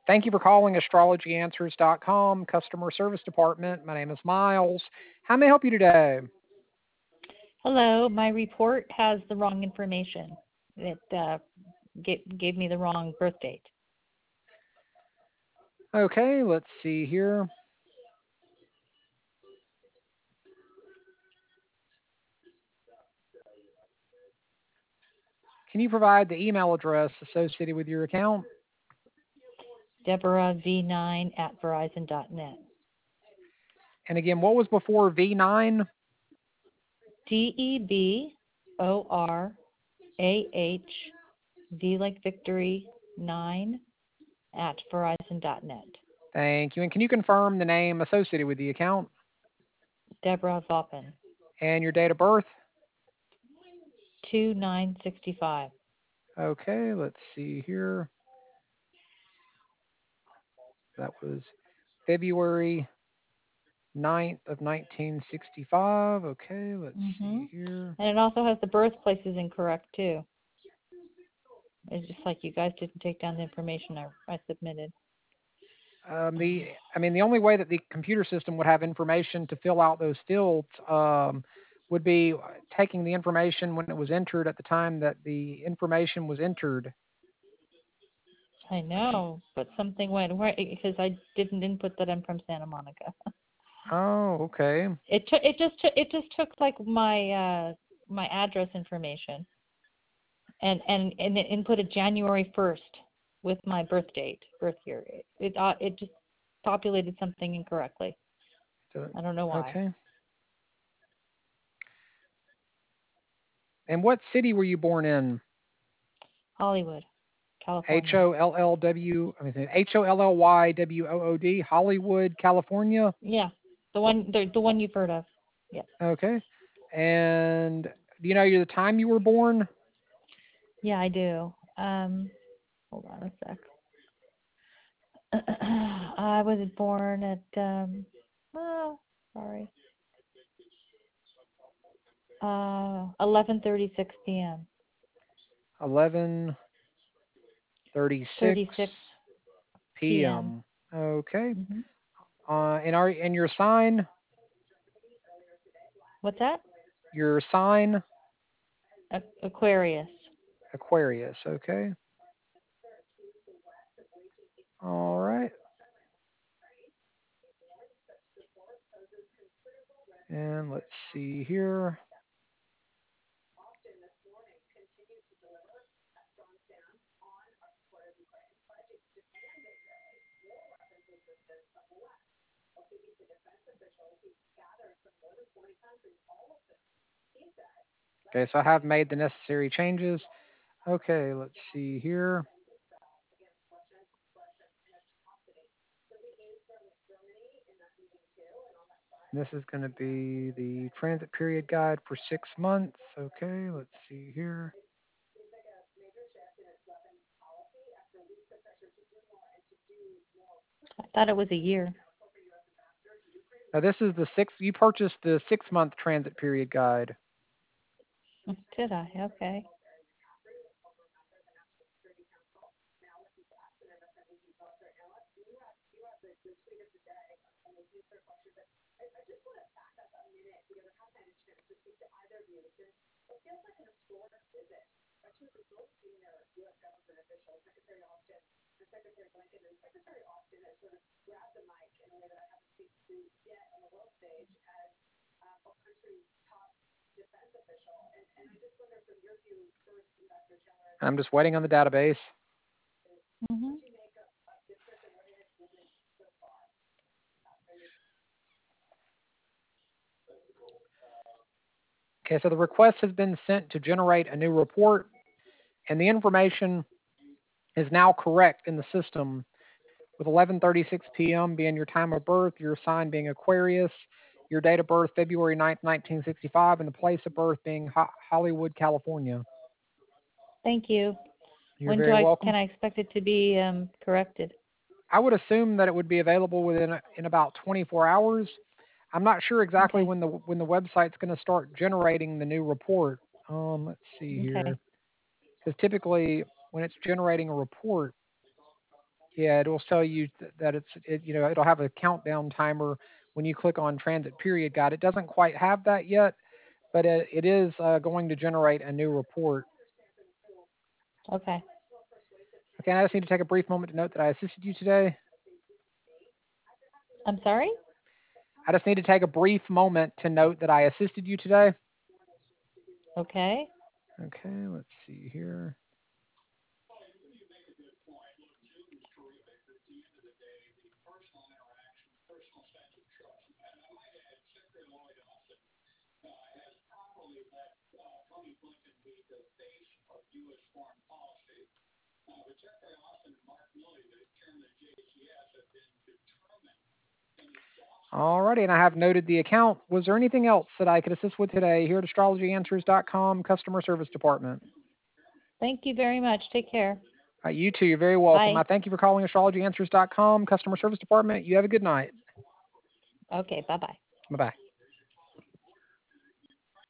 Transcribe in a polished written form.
Thank you for calling astrologyanswers.com customer service department. My name is Miles. How may I help you today? Hello, my report has the wrong information. It gave me the wrong birth date. Okay, let's see here. Can you provide the email address associated with your account? Deborah V9 at Verizon.net. And again, what was before V9? DEBORAH V like Victory 9 at Verizon.net. Thank you. And can you confirm the name associated with the account Deborah Voppen. and your date of birth? 2965. Okay, let's see here. That was February 9th of 1965. Okay, let's see here. And it also has the birthplaces incorrect too. It's just like you guys didn't take down the information I submitted. The only way that the computer system would have information to fill out those fields would be taking the information when it was entered at the time that the information was entered. I know, but something went right because I didn't input that I'm from Santa Monica. Oh, okay. It just took like my my address information and it inputted January 1st with my birth year. It just populated something incorrectly. I don't know why. Okay. And what city were you born in? Hollywood, California. Hollywod, Hollywood, California. Yeah, the one you've heard of. Yeah. Okay. And do you know the time you were born? Yeah, I do. Hold on a sec. I was born at 11:36 p.m. 11:36 p.m. Okay. And your sign? What's that? Your sign? Aquarius. Aquarius. Okay. All right. And let's see here. Okay, so I have made the necessary changes. Okay, let's see here. This is going to be the transit period guide for 6 months. Okay, let's see here. I thought it was a year. Now this is the sixth. You purchased the 6 month transit period guide. Did I? Okay. I'm just waiting on the database. Mhm. Okay, so the request has been sent to generate a new report, and the information is now correct in the system, with 11:36 p.m. being your time of birth, your sign being Aquarius, your date of birth February 9th, 1965, and the place of birth being Hollywood, California. Thank you. You're very welcome. Can I expect it to be corrected? I would assume that it would be available in about 24 hours. I'm not sure exactly Okay. when the website's going to start generating the new report. Let's see Okay. here, because typically when it's generating a report, Yeah, it will tell you that it'll have a countdown timer when you click on transit period guide. It doesn't quite have that yet, but it is going to generate a new report. Okay. Okay, I just need to take a brief moment to note that I assisted you today. I'm sorry? I just need to take a brief moment to note that I assisted you today. Okay. Okay, let's see here. Alrighty, and I have noted the account. Was there anything else that I could assist with today here at astrologyanswers.com customer service department? Thank you very much. Take care. You too. You're very welcome. Bye. I thank you for calling astrologyanswers.com customer service department. You have a good night. Okay. Bye-bye. Bye-bye.